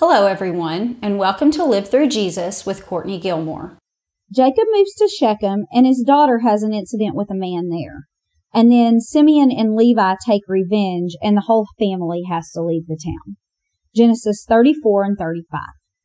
Hello, everyone, and welcome to Live Through Jesus with Courtney Gilmore. Jacob moves to Shechem, and his daughter has an incident with a man there. And then Simeon and Levi take revenge, and the whole family has to leave the town. Genesis 34 and 35.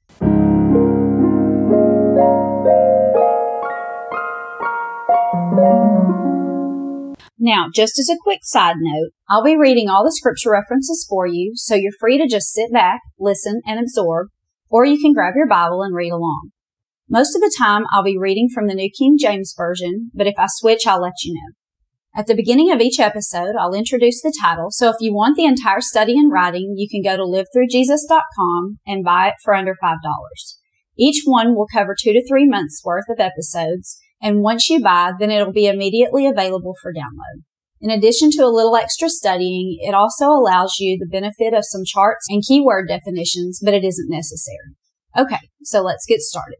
Now, just as a quick side note, I'll be reading all the scripture references for you, so you're free to just sit back, listen, and absorb, or you can grab your Bible and read along. Most of the time, I'll be reading from the New King James Version, but if I switch, I'll let you know. At the beginning of each episode, I'll introduce the title, so if you want the entire study in writing, you can go to livethroughjesus.com and buy it for under $5. Each one will cover 2 to 3 months worth of episodes, and once you buy, then it'll be immediately available for download. In addition to a little extra studying, it also allows you the benefit of some charts and keyword definitions, but it isn't necessary. Okay, so let's get started.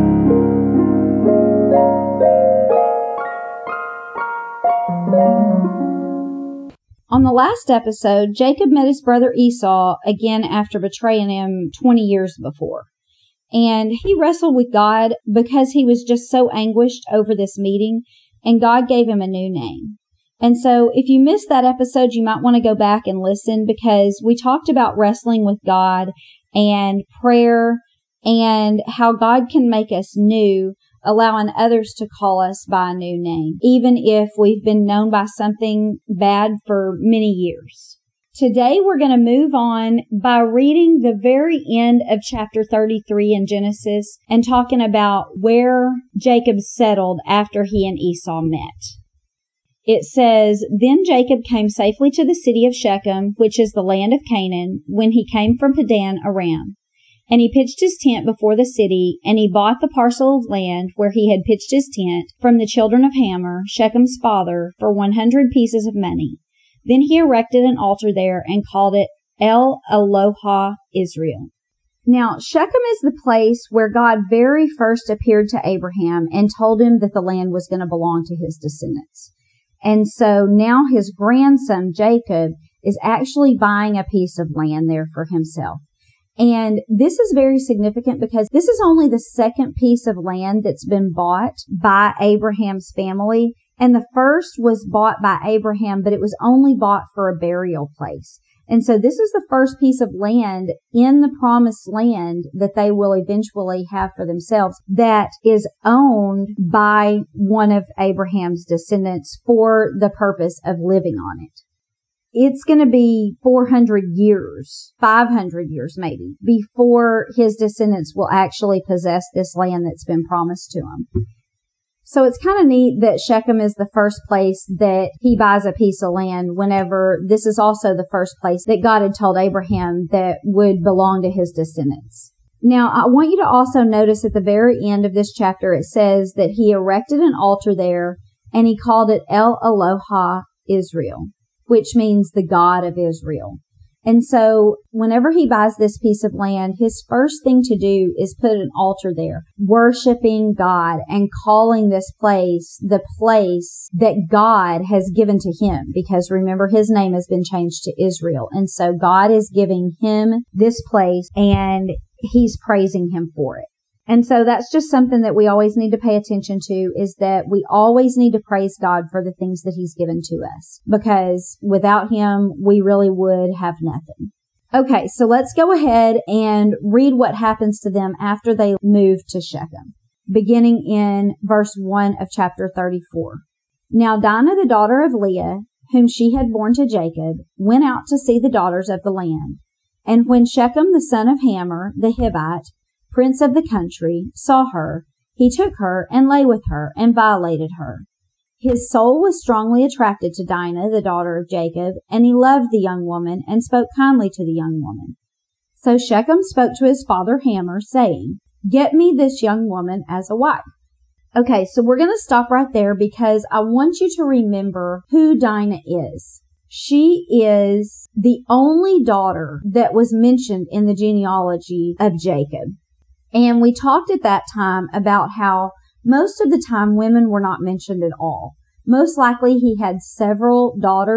On the last episode, Jacob met his brother Esau again after betraying him 20 years before. And he wrestled with God because he was just so anguished over this meeting, and God gave him a new name. And so if you missed that episode, you might want to go back and listen, because we talked about wrestling with God and prayer and how God can make us new, allowing others to call us by a new name, even if we've been known by something bad for many years. Today, we're going to move on by reading the very end of chapter 33 in Genesis and talking about where Jacob settled after he and Esau met. It says, "Then Jacob came safely to the city of Shechem, which is the land of Canaan, when he came from Padan Aram. And he pitched his tent before the city, and he bought the parcel of land where he had pitched his tent from the children of Hamor, Shechem's father, for 100 pieces of money. Then he erected an altar there and called it El Eloha Israel." Now, Shechem is the place where God very first appeared to Abraham and told him that the land was going to belong to his descendants. And so now his grandson, Jacob, is actually buying a piece of land there for himself. And this is very significant because this is only the second piece of land that's been bought by Abraham's family. And the first was bought by Abraham, but it was only bought for a burial place. And so this is the first piece of land in the promised land that they will eventually have for themselves that is owned by one of Abraham's descendants for the purpose of living on it. It's going to be 400 years, 500 years maybe, before his descendants will actually possess this land that's been promised to them. So it's kind of neat that Shechem is the first place that he buys a piece of land, whenever this is also the first place that God had told Abraham that would belong to his descendants. Now, I want you to also notice at the very end of this chapter, it says that he erected an altar there and he called it El Eloha Israel, which means the God of Israel. And so whenever he buys this piece of land, his first thing to do is put an altar there, worshiping God and calling this place the place that God has given to him. Because remember, his name has been changed to Israel. And so God is giving him this place and he's praising him for it. And so that's just something that we always need to pay attention to, is that we always need to praise God for the things that he's given to us, because without him, we really would have nothing. Okay, so let's go ahead and read what happens to them after they move to Shechem, beginning in verse 1 of chapter 34. "Now Dinah, the daughter of Leah, whom she had borne to Jacob, went out to see the daughters of the land. And when Shechem, the son of Hamor, the Hivite, prince of the country, saw her, he took her and lay with her and violated her. His soul was strongly attracted to Dinah, the daughter of Jacob, and he loved the young woman and spoke kindly to the young woman. So Shechem spoke to his father Hamor, saying, 'Get me this young woman as a wife.'" Okay, so we're going to stop right there because I want you to remember who Dinah is. She is the only daughter that was mentioned in the genealogy of Jacob. And we talked at that time about how most of the time women were not mentioned at all. Most likely he had several daughters,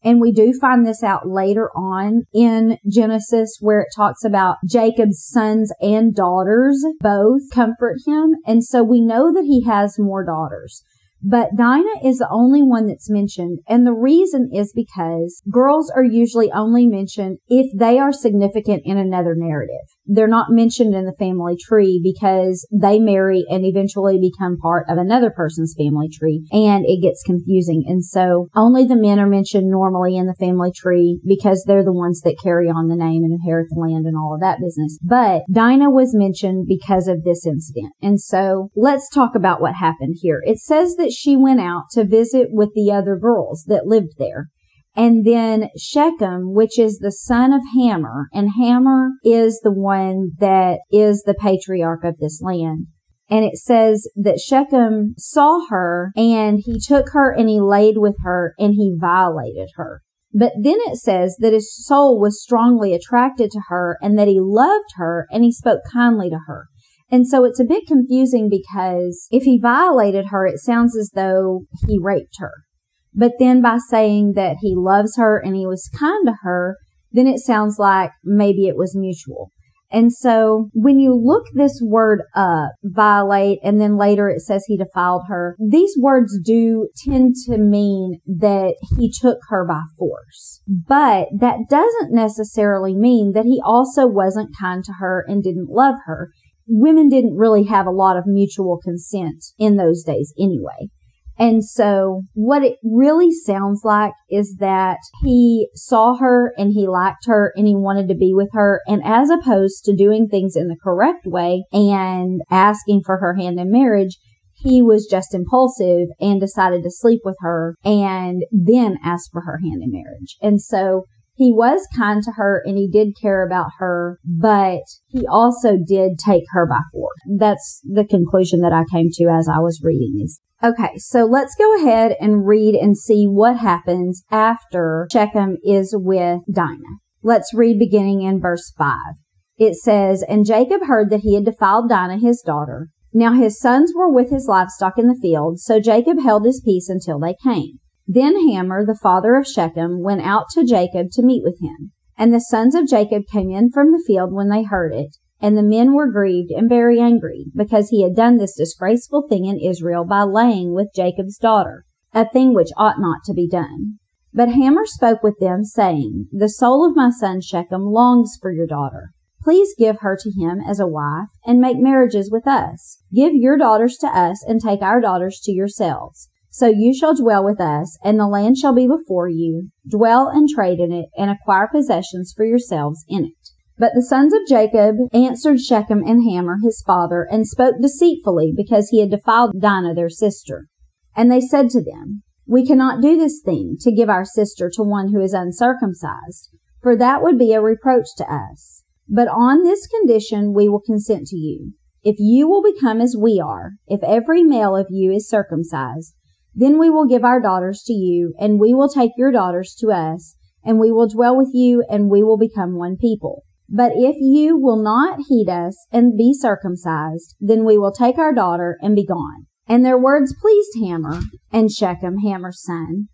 And we do find this out later on in Genesis, where it talks about Jacob's sons and daughters both comfort him. And so we know that he has more daughters. But Dinah is the only one that's mentioned. And the reason is because girls are usually only mentioned if they are significant in another narrative. They're not mentioned in the family tree because they marry and eventually become part of another person's family tree, and it gets confusing. And so only the men are mentioned normally in the family tree because they're the ones that carry on the name and inherit the land and all of that business. But Dinah was mentioned because of this incident. And so let's talk about what happened here. It says that she went out to visit with the other girls that lived there. And then Shechem, which is the son of Hamor, and Hamor is the one that is the patriarch of this land. And it says that Shechem saw her and he took her and he laid with her and he violated her. But then it says that his soul was strongly attracted to her and that he loved her and he spoke kindly to her. And so it's a bit confusing because if he violated her, it sounds as though he raped her. But then by saying that he loves her and he was kind to her, then it sounds like maybe it was mutual. And so when you look this word up, violate, and then later it says he defiled her, these words do tend to mean that he took her by force. But that doesn't necessarily mean that he also wasn't kind to her and didn't love her. Women didn't really have a lot of mutual consent in those days anyway. And so what it really sounds like is that he saw her and he liked her and he wanted to be with her. And as opposed to doing things in the correct way and asking for her hand in marriage, he was just impulsive and decided to sleep with her and then ask for her hand in marriage. And so he was kind to her and he did care about her, but he also did take her by force. That's the conclusion that I came to as I was reading these. Okay, so let's go ahead and read and see what happens after Shechem is with Dinah. Let's read beginning in verse 5. It says, "And Jacob heard that he had defiled Dinah his daughter. Now his sons were with his livestock in the field, so Jacob held his peace until they came. Then Hamor, the father of Shechem, went out to Jacob to meet with him. And the sons of Jacob came in from the field when they heard it. And the men were grieved and very angry, because he had done this disgraceful thing in Israel by laying with Jacob's daughter, a thing which ought not to be done. But Hamor spoke with them, saying, The soul of my son Shechem longs for your daughter. Please give her to him as a wife, and make marriages with us. Give your daughters to us, and take our daughters to yourselves. So you shall dwell with us, and the land shall be before you. Dwell and trade in it, and acquire possessions for yourselves in it. But the sons of Jacob answered Shechem and Hamor his father, and spoke deceitfully, because he had defiled Dinah their sister. And they said to them, We cannot do this thing, to give our sister to one who is uncircumcised, for that would be a reproach to us. But on this condition we will consent to you. If you will become as we are, if every male of you is circumcised, then we will give our daughters to you, and we will take your daughters to us, and we will dwell with you, and we will become one people. But if you will not heed us and be circumcised, then we will take our daughter and be gone. And their words pleased Hamor and Shechem, Hamor's son.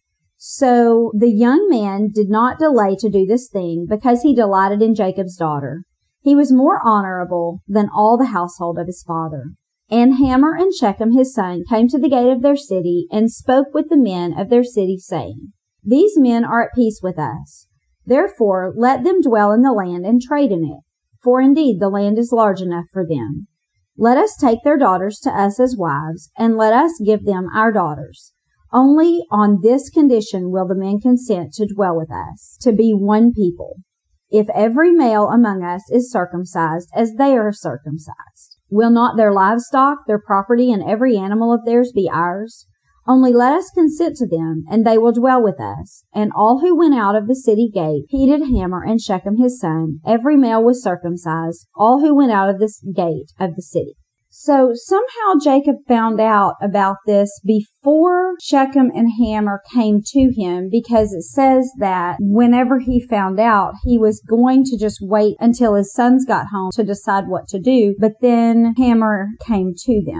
So the young man did not delay to do this thing, because he delighted in Jacob's daughter. He was more honorable than all the household of his father. And Hamor and Shechem his son came to the gate of their city and spoke with the men of their city, saying, These men are at peace with us. Therefore let them dwell in the land and trade in it, for indeed the land is large enough for them. Let us take their daughters to us as wives, and let us give them our daughters. Only on this condition will the men consent to dwell with us, to be one people, if every male among us is circumcised as they are circumcised. Will not their livestock, their property, and every animal of theirs be ours? Only let us consent to them, and they will dwell with us. And all who went out of the city gate heeded Hamor and Shechem his son. Every male was circumcised, all who went out of the gate of the city. So somehow Jacob found out about this before Shechem and Hamor came to him, because it says that whenever he found out, he was going to just wait until his sons got home to decide what to do. But then Hamor came to them.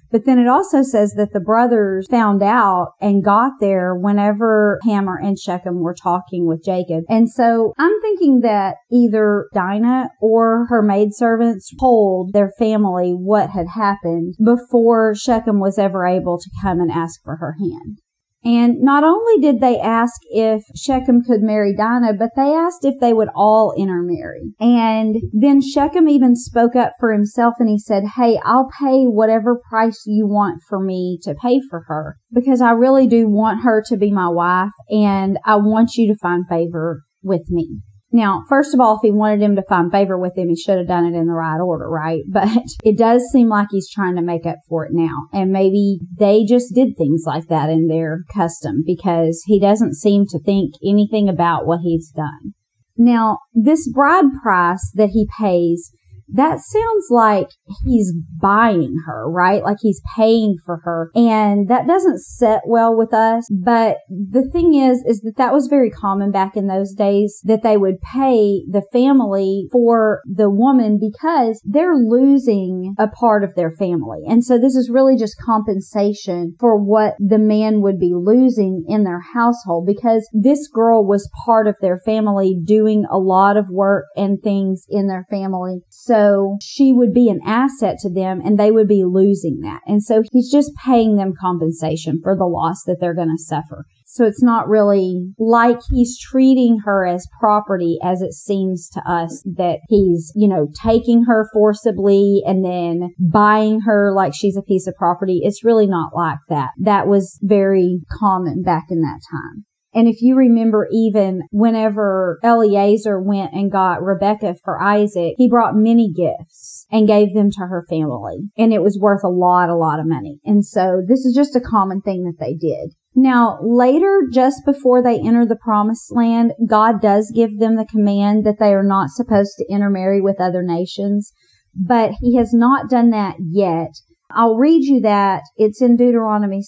But then it also says that the brothers found out and got there whenever Hamor and Shechem were talking with Jacob. And so I'm thinking that either Dinah or her maidservants told their family what had happened before Shechem was ever able to come and ask for her hand. And not only did they ask if Shechem could marry Dinah, but they asked if they would all intermarry. And then Shechem even spoke up for himself and he said, hey, I'll pay whatever price you want for me to pay for her, because I really do want her to be my wife and I want you to find favor with me. Now, first of all, if he wanted him to find favor with him, he should have done it in the right order, right? But it does seem like he's trying to make up for it now. And maybe they just did things like that in their custom, because he doesn't seem to think anything about what he's done. Now, this bride price that he pays, that sounds like he's buying her, right? Like he's paying for her. And that doesn't set well with us. But the thing is that was very common back in those days, that they would pay the family for the woman because they're losing a part of their family. And so this is really just compensation for what the man would be losing in their household, because this girl was part of their family doing a lot of work and things in their family. So she would be an asset to them and they would be losing that. And so he's just paying them compensation for the loss that they're going to suffer. So it's not really like he's treating her as property, as it seems to us that he's, taking her forcibly and then buying her like she's a piece of property. It's really not like that. That was very common back in that time. And if you remember, even whenever Eliezer went and got Rebekah for Isaac, he brought many gifts and gave them to her family. And it was worth a lot of money. And so this is just a common thing that they did. Now, later, just before they enter the promised land, God does give them the command that they are not supposed to intermarry with other nations. But he has not done that yet. I'll read you that. It's in Deuteronomy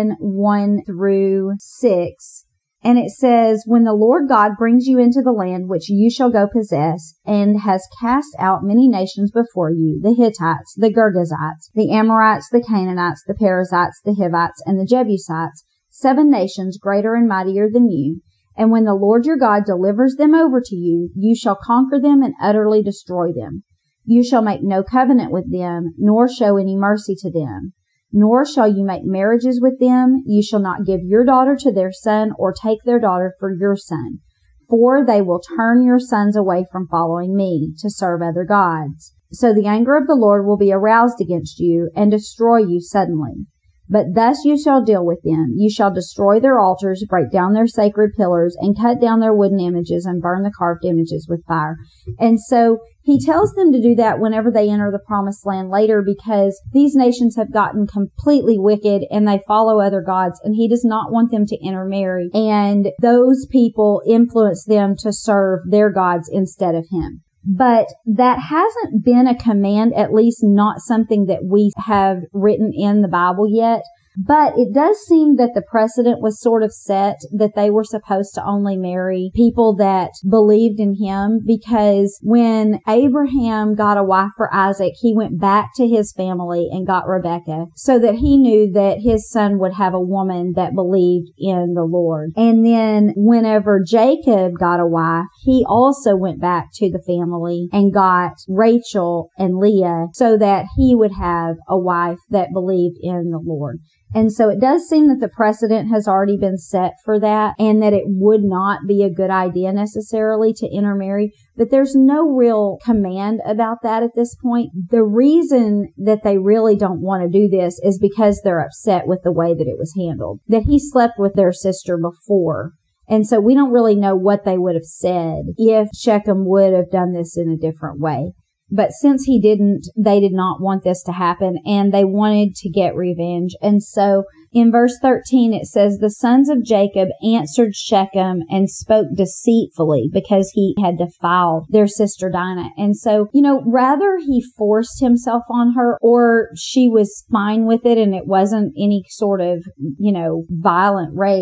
7:1-6. And it says, when the Lord God brings you into the land which you shall go possess, and has cast out many nations before you, the Hittites, the Girgashites, the Amorites, the Canaanites, the Perizzites, the Hivites, and the Jebusites, 7 nations greater and mightier than you, and when the Lord your God delivers them over to you, you shall conquer them and utterly destroy them. You shall make no covenant with them, nor show any mercy to them. Nor shall you make marriages with them. You shall not give your daughter to their son, or take their daughter for your son. For they will turn your sons away from following me, to serve other gods. So the anger of the Lord will be aroused against you, and destroy you suddenly. But thus you shall deal with them. You shall destroy their altars, break down their sacred pillars, and cut down their wooden images, and burn the carved images with fire. And so he tells them to do that whenever they enter the promised land later, because these nations have gotten completely wicked and they follow other gods, and he does not want them to intermarry. And those people influence them to serve their gods instead of him. But that hasn't been a command, at least not something that we have written in the Bible yet. But it does seem that the precedent was sort of set that they were supposed to only marry people that believed in him, because when Abraham got a wife for Isaac, he went back to his family and got Rebekah, so that he knew that his son would have a woman that believed in the Lord. And then whenever Jacob got a wife, he also went back to the family and got Rachel and Leah, so that he would have a wife that believed in the Lord. And so it does seem that the precedent has already been set for that, and that it would not be a good idea necessarily to intermarry. But there's no real command about that at this point. The reason that they really don't want to do this is because they're upset with the way that it was handled, that he slept with their sister before. And so we don't really know what they would have said if Shechem would have done this in a different way. But since he didn't, they did not want this to happen, and they wanted to get revenge. And so in verse 13, it says, the sons of Jacob answered Shechem and spoke deceitfully, because he had defiled their sister Dinah. And so, rather he forced himself on her, or she was fine with it and it wasn't any sort of, violent rape.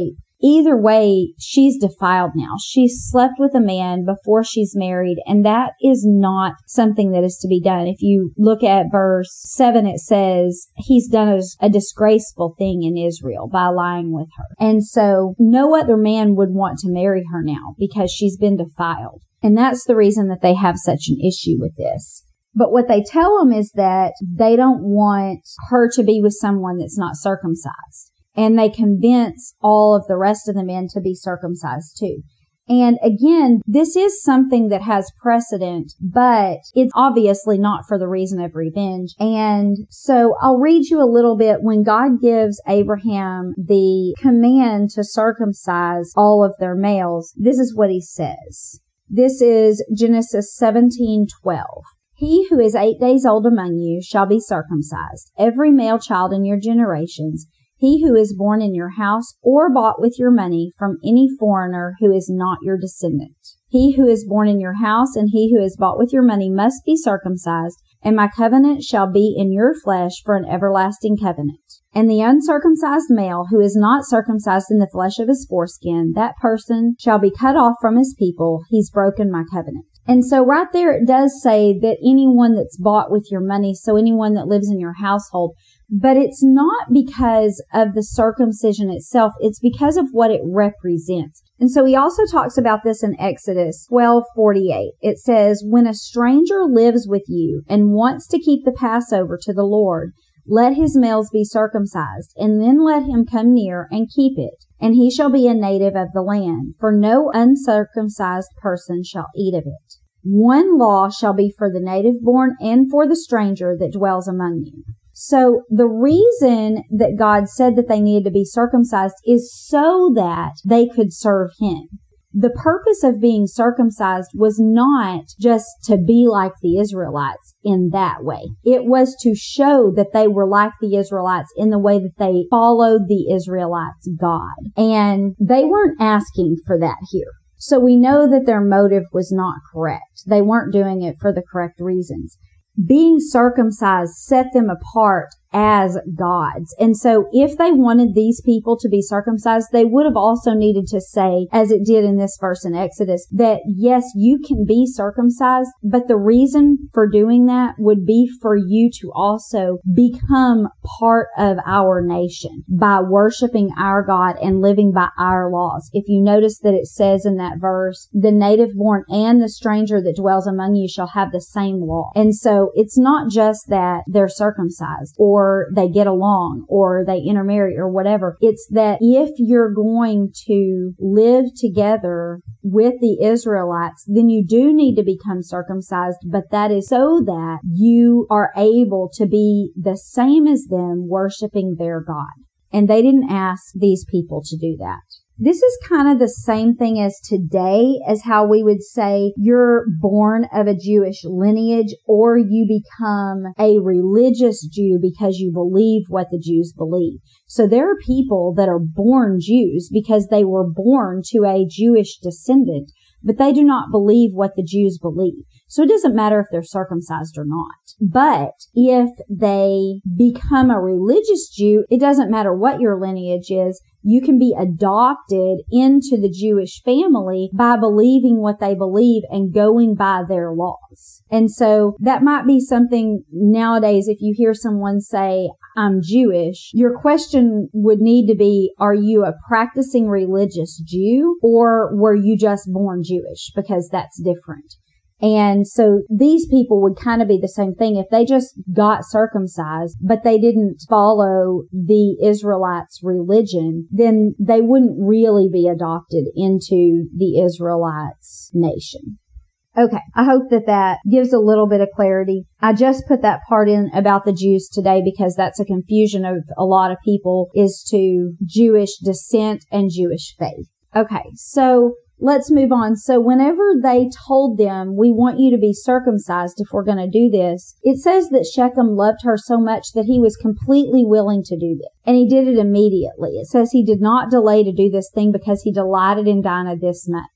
either way, she's defiled now. She slept with a man before she's married, and that is not something that is to be done. If you look at verse 7, it says he's done a disgraceful thing in Israel by lying with her. And so no other man would want to marry her now because she's been defiled. And that's the reason that they have such an issue with this. But what they tell them is that they don't want her to be with someone that's not circumcised. And they convince all of the rest of the men to be circumcised too. And again, this is something that has precedent, but it's obviously not for the reason of revenge. And so I'll read you a little bit when God gives Abraham the command to circumcise all of their males. This is what he says. This is Genesis 17:12. He who is 8 days old among you shall be circumcised, every male child in your generations, he who is born in your house or bought with your money from any foreigner who is not your descendant. He who is born in your house and he who is bought with your money must be circumcised, and my covenant shall be in your flesh for an everlasting covenant. And the uncircumcised male who is not circumcised in the flesh of his foreskin, that person shall be cut off from his people. He's broken my covenant. And so right there it does say that anyone that's bought with your money, so anyone that lives in your household, but it's not because of the circumcision itself. It's because of what it represents. And so he also talks about this in Exodus 12:48. It says, when a stranger lives with you and wants to keep the Passover to the Lord, let his males be circumcised, and then let him come near and keep it, and he shall be a native of the land, for no uncircumcised person shall eat of it. One law shall be for the native born and for the stranger that dwells among you. So the reason that God said that they needed to be circumcised is so that they could serve him. The purpose of being circumcised was not just to be like the Israelites in that way. It was to show that they were like the Israelites in the way that they followed the Israelites' God. And they weren't asking for that here. So we know that their motive was not correct. They weren't doing it for the correct reasons. Being circumcised set them apart as gods. And so if they wanted these people to be circumcised, they would have also needed to say, as it did in this verse in Exodus, that yes, you can be circumcised, but the reason for doing that would be for you to also become part of our nation by worshiping our God and living by our laws. If you notice that it says in that verse, the native born and the stranger that dwells among you shall have the same law. And so it's not just that they're circumcised or they get along or they intermarry or whatever. It's that if you're going to live together with the Israelites, then you do need to become circumcised, but that is so that you are able to be the same as them, worshiping their God. And they didn't ask these people to do that. This is kind of the same thing as today, as how we would say you're born of a Jewish lineage or you become a religious Jew because you believe what the Jews believe. So there are people that are born Jews because they were born to a Jewish descendant, but they do not believe what the Jews believe. So it doesn't matter if they're circumcised or not. But if they become a religious Jew, it doesn't matter what your lineage is. You can be adopted into the Jewish family by believing what they believe and going by their laws. And so that might be something nowadays, if you hear someone say, I'm Jewish, your question would need to be, are you a practicing religious Jew or were you just born Jewish? Because that's different. And so these people would kind of be the same thing. If they just got circumcised, but they didn't follow the Israelites' religion, then they wouldn't really be adopted into the Israelites' nation. Okay, I hope that gives a little bit of clarity. I just put that part in about the Jews today because that's a confusion of a lot of people is to Jewish descent and Jewish faith. Okay, so let's move on. So whenever they told them, we want you to be circumcised if we're going to do this, it says that Shechem loved her so much that he was completely willing to do this. And he did it immediately. It says he did not delay to do this thing because he delighted in Dinah this much.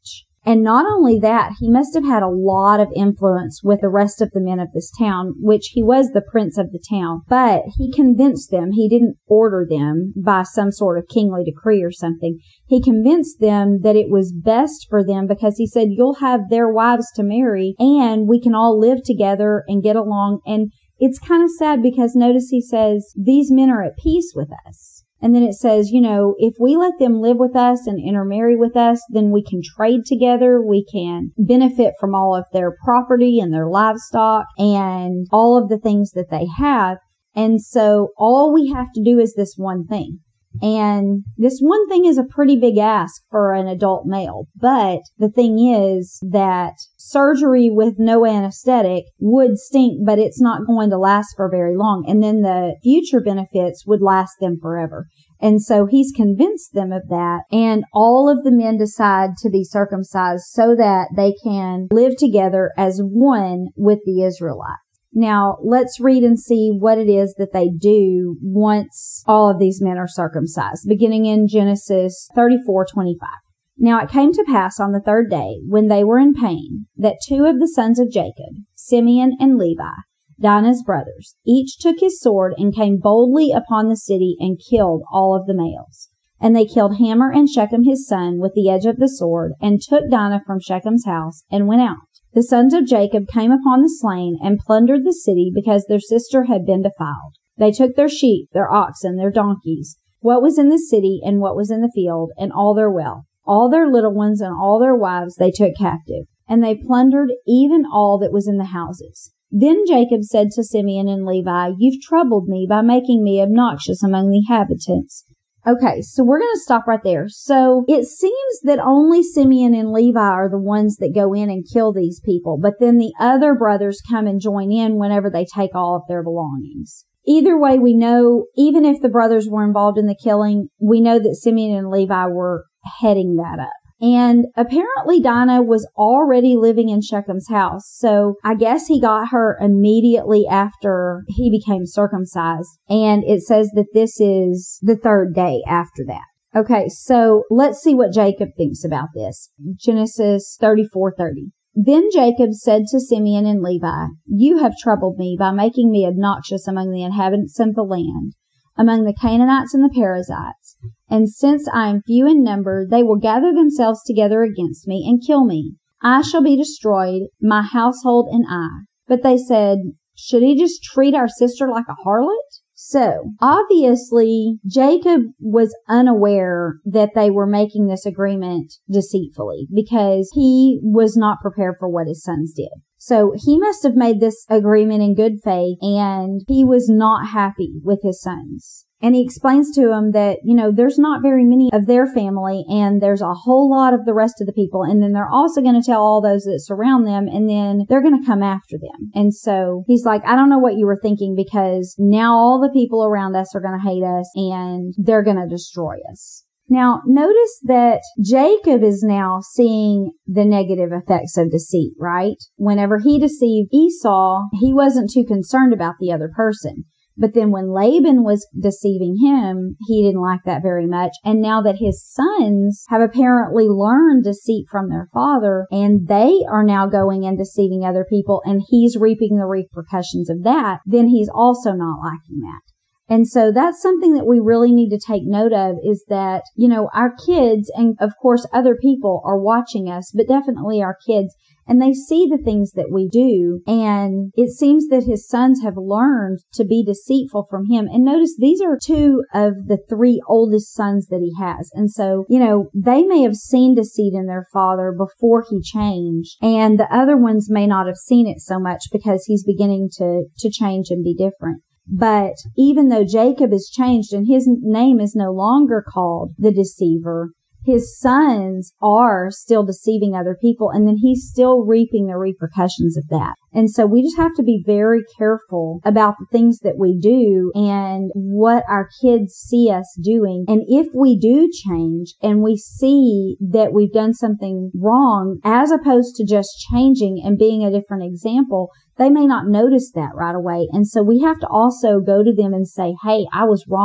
And not only that, he must have had a lot of influence with the rest of the men of this town, which he was the prince of the town. But he convinced them, he didn't order them by some sort of kingly decree or something. He convinced them that it was best for them because he said, you'll have their wives to marry and we can all live together and get along. And it's kind of sad because notice he says, these men are at peace with us. And then it says, if we let them live with us and intermarry with us, then we can trade together. We can benefit from all of their property and their livestock and all of the things that they have. And so all we have to do is this one thing. And this one thing is a pretty big ask for an adult male. But the thing is that surgery with no anesthetic would stink, but it's not going to last for very long. And then the future benefits would last them forever. And so he's convinced them of that. And all of the men decide to be circumcised so that they can live together as one with the Israelites. Now, let's read and see what it is that they do once all of these men are circumcised, beginning in Genesis 34:25. Now, it came to pass on the third day, when they were in pain, that two of the sons of Jacob, Simeon and Levi, Dinah's brothers, each took his sword and came boldly upon the city and killed all of the males. And they killed Hamor and Shechem his son with the edge of the sword, and took Dinah from Shechem's house, and went out. The sons of Jacob came upon the slain and plundered the city because their sister had been defiled. They took their sheep, their oxen, their donkeys, what was in the city and what was in the field, and all their wealth. All their little ones and all their wives they took captive, and they plundered even all that was in the houses. Then Jacob said to Simeon and Levi, you've troubled me by making me obnoxious among the inhabitants. Okay, so we're going to stop right there. So it seems that only Simeon and Levi are the ones that go in and kill these people, but then the other brothers come and join in whenever they take all of their belongings. Either way, we know, even if the brothers were involved in the killing, we know that Simeon and Levi were heading that up. And apparently Dinah was already living in Shechem's house. So I guess he got her immediately after he became circumcised. And it says that this is the third day after that. Okay, so let's see what Jacob thinks about this. Genesis 34:30. Then Jacob said to Simeon and Levi, you have troubled me by making me obnoxious among the inhabitants of the land, among the Canaanites and the Perizzites. And since I am few in number, they will gather themselves together against me and kill me. I shall be destroyed, my household and I. But they said, should he just treat our sister like a harlot? So, obviously, Jacob was unaware that they were making this agreement deceitfully because he was not prepared for what his sons did. So he must have made this agreement in good faith, and he was not happy with his sons. And he explains to them that, there's not very many of their family, and there's a whole lot of the rest of the people. And then they're also going to tell all those that surround them, and then they're going to come after them. And so he's like, I don't know what you were thinking, because now all the people around us are going to hate us, and they're going to destroy us. Now, notice that Jacob is now seeing the negative effects of deceit, right? Whenever he deceived Esau, he wasn't too concerned about the other person. But then when Laban was deceiving him, he didn't like that very much. And now that his sons have apparently learned deceit from their father, and they are now going and deceiving other people, and he's reaping the repercussions of that, then he's also not liking that. And so that's something that we really need to take note of, is that, our kids and of course other people are watching us, but definitely our kids, and they see the things that we do. And it seems that his sons have learned to be deceitful from him. And notice these are two of the three oldest sons that he has. And so, they may have seen deceit in their father before he changed, and the other ones may not have seen it so much because he's beginning to change and be different. But even though Jacob is changed and his name is no longer called the deceiver, his sons are still deceiving other people, and then he's still reaping the repercussions of that. And so we just have to be very careful about the things that we do and what our kids see us doing. And if we do change and we see that we've done something wrong, as opposed to just changing and being a different example, they may not notice that right away. And so we have to also go to them and say, hey, I was wrong.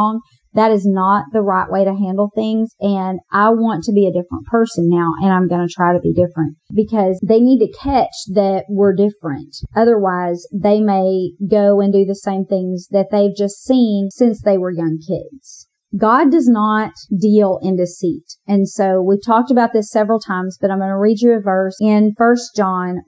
That is not the right way to handle things. And I want to be a different person now, and I'm going to try to be different because they need to catch that we're different. Otherwise, they may go and do the same things that they've just seen since they were young kids. God does not deal in deceit. And so we've talked about this several times, but I'm going to read you a verse in 1 John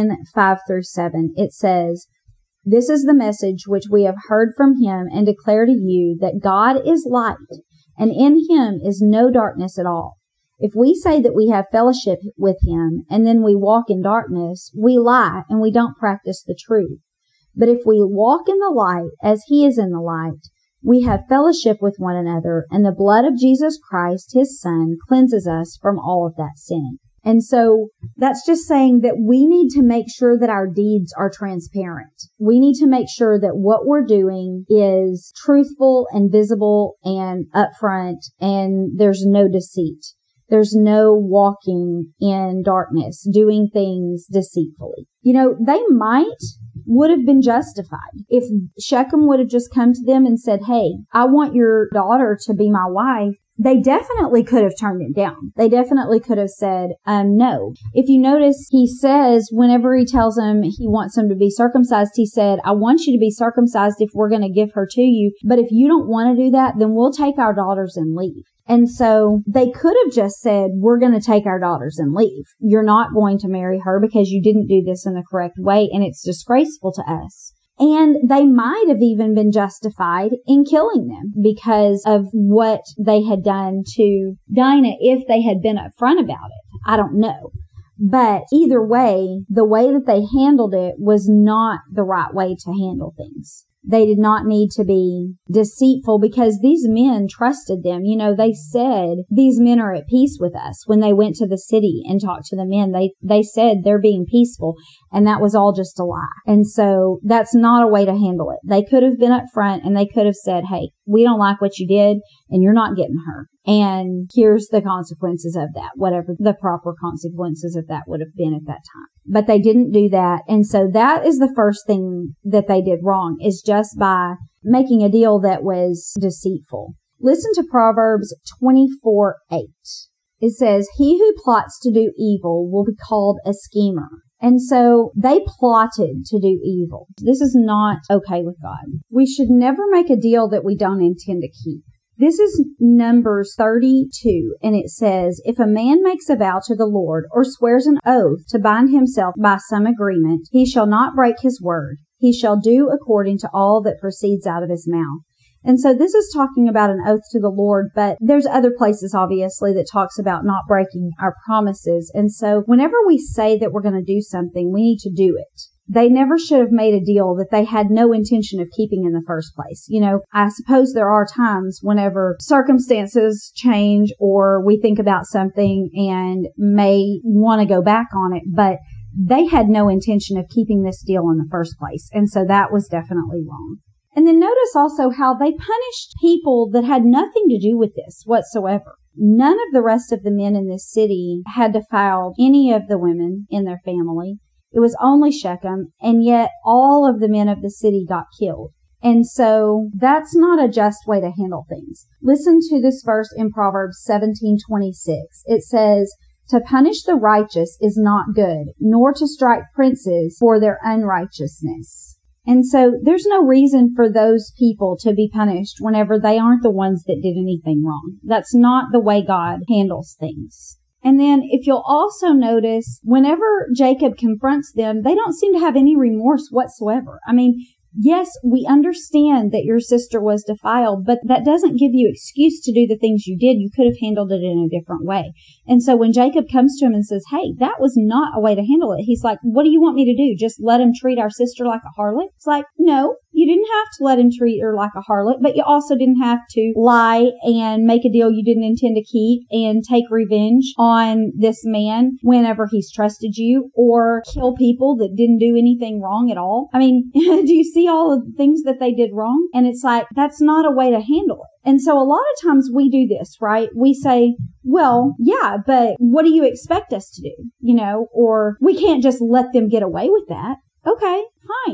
1:5-7. It says, "This is the message which we have heard from him and declare to you, that God is light, and in him is no darkness at all. If we say that we have fellowship with him, and then we walk in darkness, we lie and we don't practice the truth. But if we walk in the light as he is in the light, we have fellowship with one another, and the blood of Jesus Christ, his Son, cleanses us from all of that sin." And so that's just saying that we need to make sure that our deeds are transparent. We need to make sure that what we're doing is truthful and visible and upfront, and there's no deceit. There's no walking in darkness, doing things deceitfully. They would have been justified if Shechem would have just come to them and said, "Hey, I want your daughter to be my wife." They definitely could have turned it down. They definitely could have said, no. If you notice, he says, whenever he tells them he wants them to be circumcised, he said, "I want you to be circumcised if we're going to give her to you. But if you don't want to do that, then we'll take our daughters and leave." And so they could have just said, "We're going to take our daughters and leave. You're not going to marry her because you didn't do this in the correct way, and it's disgraceful to us." And they might have even been justified in killing them because of what they had done to Dinah if they had been upfront about it. I don't know. But either way, the way that they handled it was not the right way to handle things. They did not need to be deceitful because these men trusted them. They said, "These men are at peace with us." When they went to the city and talked to the men, they said they're being peaceful, and that was all just a lie. And so that's not a way to handle it. They could have been upfront and they could have said, "Hey, we don't like what you did and you're not getting her. And here's the consequences of that," whatever the proper consequences of that would have been at that time. But they didn't do that. And so that is the first thing that they did wrong, is just by making a deal that was deceitful. Listen to Proverbs 24:8. It says, "He who plots to do evil will be called a schemer." And so they plotted to do evil. This is not okay with God. We should never make a deal that we don't intend to keep. This is Numbers 32, and it says, "If a man makes a vow to the Lord or swears an oath to bind himself by some agreement, he shall not break his word. He shall do according to all that proceeds out of his mouth." And so this is talking about an oath to the Lord, but there's other places, obviously, that talks about not breaking our promises. And so whenever we say that we're going to do something, we need to do it. They never should have made a deal that they had no intention of keeping in the first place. I suppose there are times whenever circumstances change or we think about something and may want to go back on it, but they had no intention of keeping this deal in the first place. And so that was definitely wrong. And then notice also how they punished people that had nothing to do with this whatsoever. None of the rest of the men in this city had defiled any of the women in their family. It was only Shechem, and yet all of the men of the city got killed. And so that's not a just way to handle things. Listen to this verse in Proverbs 17:26. It says, "To punish the righteous is not good, nor to strike princes for their unrighteousness." And so there's no reason for those people to be punished whenever they aren't the ones that did anything wrong. That's not the way God handles things. And then if you'll also notice, whenever Jacob confronts them, they don't seem to have any remorse whatsoever. I mean, yes, we understand that your sister was defiled, but that doesn't give you excuse to do the things you did. You could have handled it in a different way. And so when Jacob comes to him and says, "Hey, that was not a way to handle it," he's like, "What do you want me to do? Just let him treat our sister like a harlot?" It's like, no, you didn't have to let him treat her like a harlot, but you also didn't have to lie and make a deal you didn't intend to keep and take revenge on this man whenever he's trusted you, or kill people that didn't do anything wrong at all. I mean, do you see all of the things that they did wrong? And it's like, that's not a way to handle it. And so a lot of times we do this, right? We say, well, yeah, but what do you expect us to do? Or we can't just let them get away with that. Okay, fine.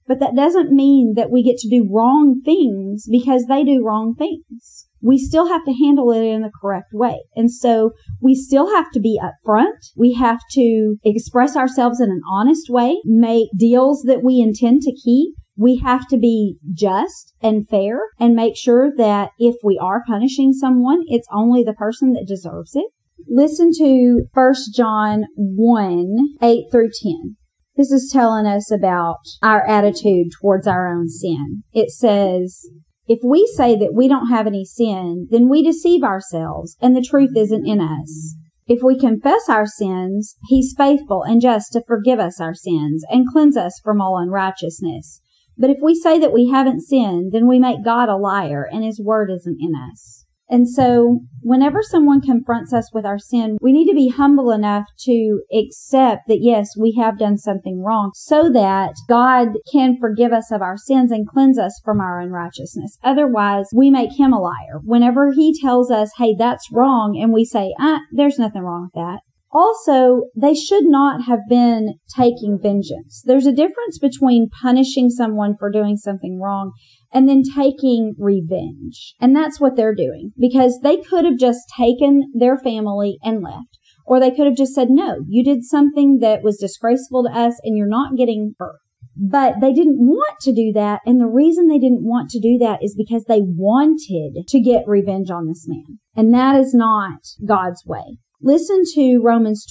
But that doesn't mean that we get to do wrong things because they do wrong things. We still have to handle it in the correct way. And so we still have to be upfront. We have to express ourselves in an honest way, make deals that we intend to keep. We have to be just and fair and make sure that if we are punishing someone, it's only the person that deserves it. Listen to 1 John 1, 8 through 10. This is telling us about our attitude towards our own sin. It says, if we say that we don't have any sin, then we deceive ourselves and the truth isn't in us. If we confess our sins, He's faithful and just to forgive us our sins and cleanse us from all unrighteousness. But if we say that we haven't sinned, then we make God a liar and His word isn't in us. And so whenever someone confronts us with our sin, we need to be humble enough to accept that, yes, we have done something wrong so that God can forgive us of our sins and cleanse us from our unrighteousness. Otherwise, we make Him a liar. Whenever He tells us, hey, that's wrong, and we say, there's nothing wrong with that. Also, they should not have been taking vengeance. There's a difference between punishing someone for doing something wrong and then taking revenge. And that's what they're doing, because they could have just taken their family and left. Or they could have just said, no, you did something that was disgraceful to us and you're not getting hurt. But they didn't want to do that. And the reason they didn't want to do that is because they wanted to get revenge on this man. And that is not God's way. Listen to Romans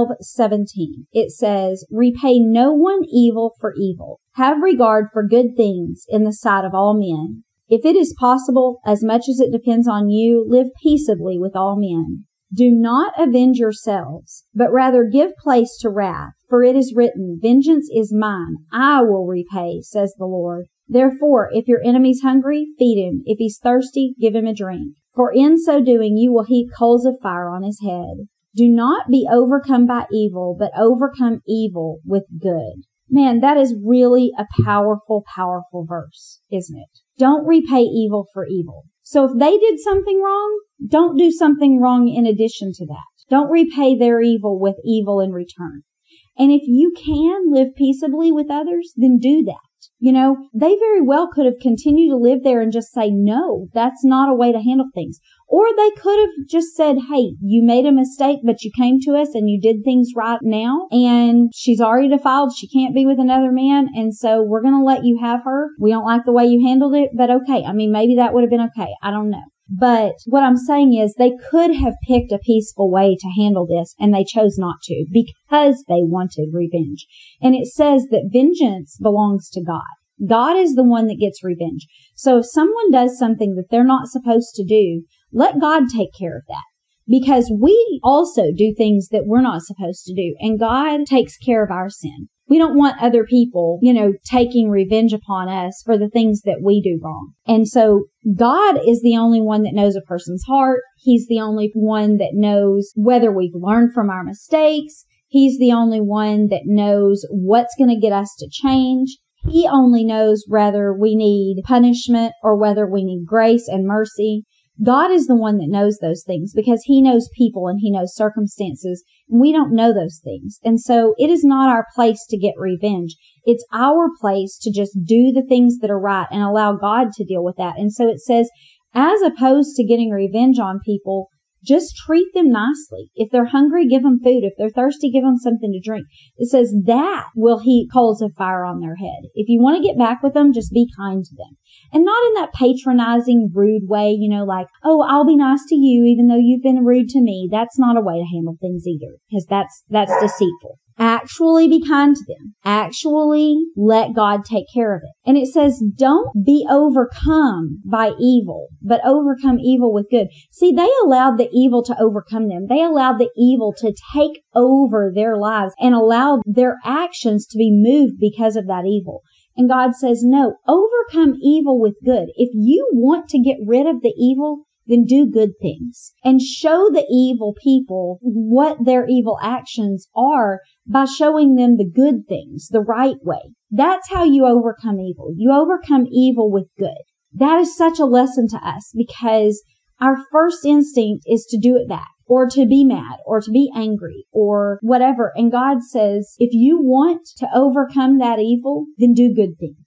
12:17. It says, repay no one evil for evil. Have regard for good things in the sight of all men. If it is possible, as much as it depends on you, live peaceably with all men. Do not avenge yourselves, but rather give place to wrath. For it is written, vengeance is mine. I will repay, says the Lord. Therefore, if your enemy's hungry, feed him. If he's thirsty, give him a drink. For in so doing, you will heap coals of fire on his head. Do not be overcome by evil, but overcome evil with good. Man, that is really a powerful, powerful verse, isn't it? Don't repay evil for evil. So if they did something wrong, don't do something wrong in addition to that. Don't repay their evil with evil in return. And if you can live peaceably with others, then do that. You know, they very well could have continued to live there and just say, no, that's not a way to handle things. Or they could have just said, hey, you made a mistake, but you came to us and you did things right now. And she's already defiled. She can't be with another man. And so we're going to let you have her. We don't like the way you handled it, but okay. I mean, maybe that would have been okay. I don't know. But what I'm saying is they could have picked a peaceful way to handle this, and they chose not to because they wanted revenge. And it says that vengeance belongs to God. God is the one that gets revenge. So if someone does something that they're not supposed to do, let God take care of that. Because we also do things that we're not supposed to do, and God takes care of our sin. We don't want other people, taking revenge upon us for the things that we do wrong. And so God is the only one that knows a person's heart. He's the only one that knows whether we've learned from our mistakes. He's the only one that knows what's going to get us to change. He only knows whether we need punishment or whether we need grace and mercy. God is the one that knows those things because He knows people and He knows circumstances. And we don't know those things. And so it is not our place to get revenge. It's our place to just do the things that are right and allow God to deal with that. And so it says, as opposed to getting revenge on people, just treat them nicely. If they're hungry, give them food. If they're thirsty, give them something to drink. It says that will heap coals of fire on their head. If you want to get back with them, just be kind to them. And not in that patronizing, rude way, like, oh, I'll be nice to you even though you've been rude to me. That's not a way to handle things either, because that's deceitful. Actually be kind to them. Actually let God take care of it. And it says, don't be overcome by evil, but overcome evil with good. See, they allowed the evil to overcome them. They allowed the evil to take over their lives and allow their actions to be moved because of that evil. And God says, no, overcome evil with good. If you want to get rid of the evil, then do good things and show the evil people what their evil actions are by showing them the good things the right way. That's how you overcome evil. You overcome evil with good. That is such a lesson to us because our first instinct is to do it back or to be mad or to be angry or whatever. And God says, if you want to overcome that evil, then do good things.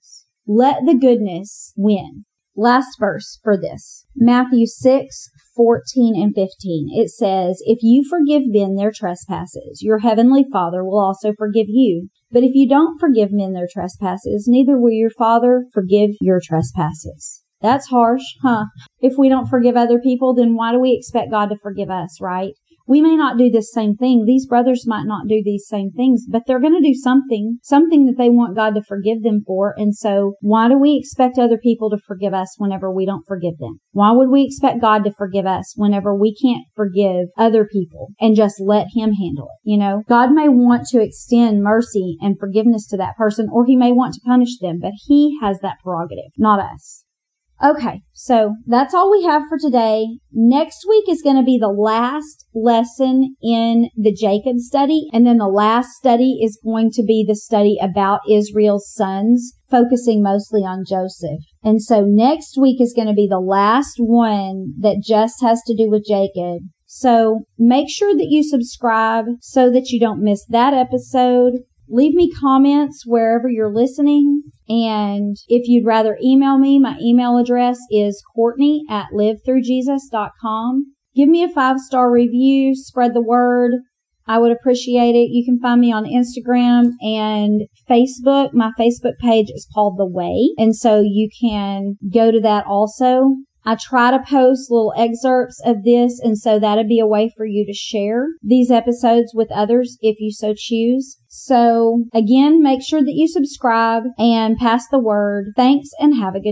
Let the goodness win. Last verse for this. Matthew 6:14 and 15. It says, if you forgive men their trespasses, your heavenly Father will also forgive you. But if you don't forgive men their trespasses, neither will your Father forgive your trespasses. That's harsh, huh? If we don't forgive other people, then why do we expect God to forgive us, right? We may not do this same thing. These brothers might not do these same things, but they're going to do something that they want God to forgive them for. And so why do we expect other people to forgive us whenever we don't forgive them? Why would we expect God to forgive us whenever we can't forgive other people and just let Him handle it? You know, God may want to extend mercy and forgiveness to that person, or He may want to punish them, but He has that prerogative, not us. Okay, so that's all we have for today. Next week is going to be the last lesson in the Jacob study, and then the last study is going to be the study about Israel's sons, focusing mostly on Joseph. And so next week is going to be the last one that just has to do with Jacob. So make sure that you subscribe so that you don't miss that episode. Leave me comments wherever you're listening. And if you'd rather email me, my email address is Courtney@livethroughjesus.com. Give me a 5-star review. Spread the word. I would appreciate it. You can find me on Instagram and Facebook. My Facebook page is called The Way. And so you can go to that also. I try to post little excerpts of this, and so that'd be a way for you to share these episodes with others if you so choose. So again, make sure that you subscribe and pass the word. Thanks and have a good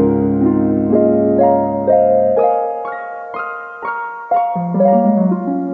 day.